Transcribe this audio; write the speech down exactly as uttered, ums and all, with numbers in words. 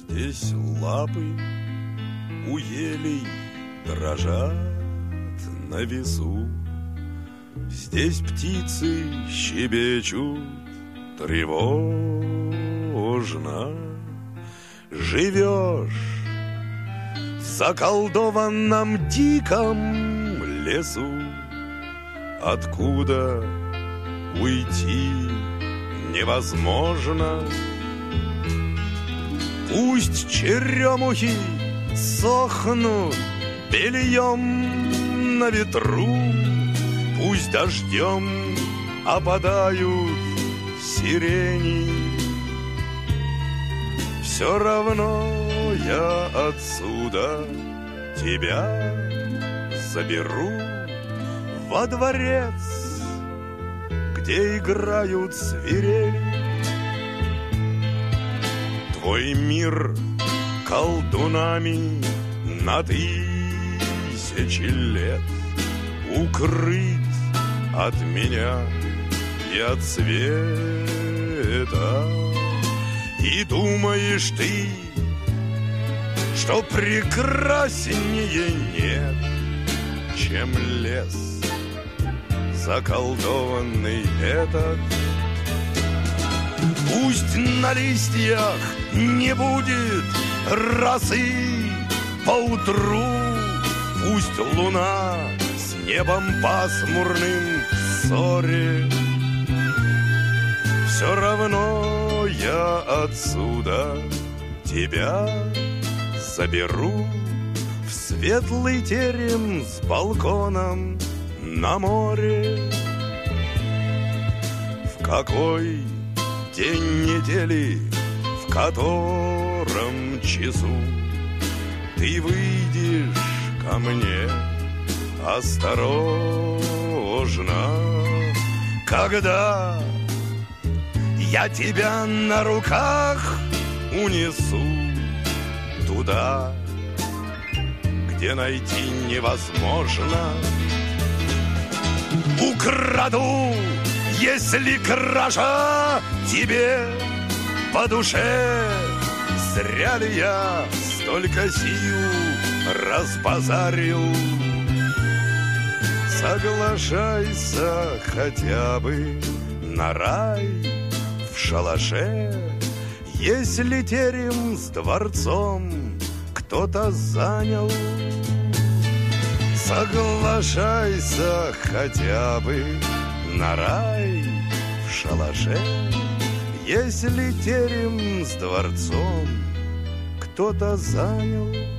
Здесь лапы у елей дрожат на весу. Здесь птицы щебечут тревожно. Живешь в заколдованном диком лесу, откуда уйти невозможно. Пусть черемухи сохнут бельем на ветру, пусть дождем опадают сирени. Все равно я отсюда тебя заберу во дворец, где играют свирели. Твой мир колдунами на тысячи лет укрыт от меня и от света. И думаешь ты, что прекраснее нет, чем лес заколдованный этот. Пусть на листьях не будет росы поутру, пусть луна с небом пасмурным в ссоре, все равно я отсюда тебя заберу в светлый терем с балконом на море. В какой день недели, в котором часу ты выйдешь ко мне осторожно, когда я тебя на руках унесу туда, где найти невозможно. Украду, если кража тебе по душе. Зря ли я столько сил разбазарил? Соглашайся хотя бы на рай в шалаше, если терем с дворцом кто-то занял. Соглашайся хотя бы на рай в шалаше, если терем с дворцом кто-то занял.